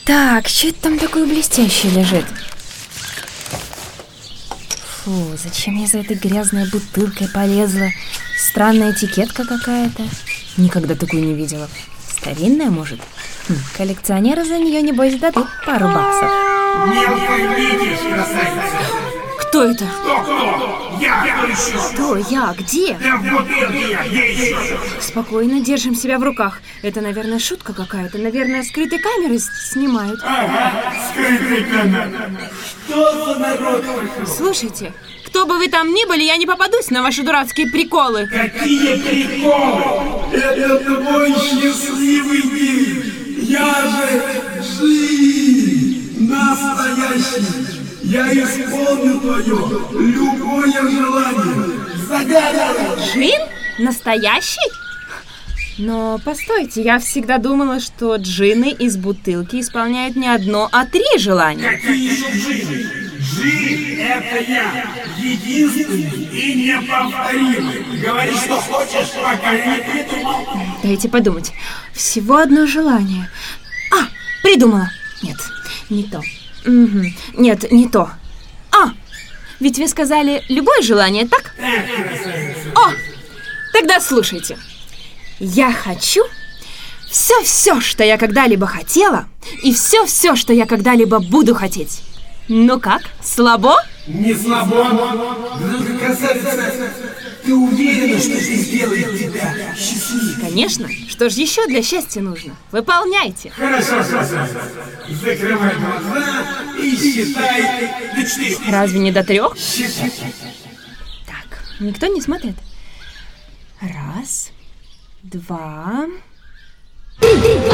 Так, что это там такое блестящее лежит? Фу, зачем я за этой грязной бутылкой полезла? Странная этикетка какая-то. Никогда такую не видела. Старинная, может? Коллекционеры за нее, небось, дадут пару баксов. Кто это? Кто? Я еще. Кто? Я? Где? Да в бутылке я, где еще? Спокойно, держим себя в руках. Это, наверное, шутка какая-то. Наверное, скрытой камерой снимают. Ага, скрытый камера. Что за народ? Слушайте, кто бы вы там ни были, я не попадусь на ваши дурацкие приколы. Какие приколы? Это твой счастливый день. Я же Джин, настоящий. Я исполню твое любое желание. Загадывай. Джин? Настоящий? Но постойте, я всегда думала, что джинны из бутылки исполняют не одно, а 3 желания. Какие еще джинны? Джин — это я. Единственный и неповторимый. Говори, что хочешь, пока не придумал. Дайте подумать. Всего одно желание. Придумала. Нет, не то. Нет, не то. Ведь вы сказали любое желание, так? Тогда слушайте. Я хочу все, что я когда-либо хотела, и все, что я когда-либо буду хотеть. Ну как, слабо? Не слабо. Красавица, ты уверена, что это сделает тебя счастливой? Конечно. Что ж еще для счастья нужно? Выполняйте. Хорошо. Закрывай глаза и считай до 4. Разве не до 3? Считай. Так, никто не смотрит. 1, 2, 3.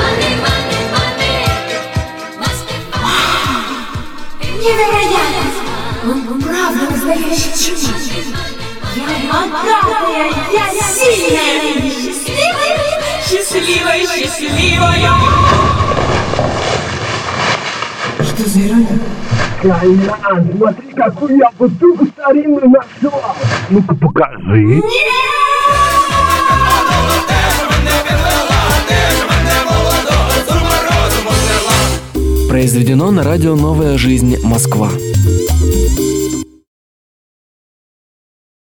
Невероятно! Он правда настоящий джин. Я богатая, я сильная, счастливая. Что за ирония? Колян, смотри, какую я бутылку старинную нашла. Ну-ка покажи. Произведено на радио «Новая жизнь. Москва».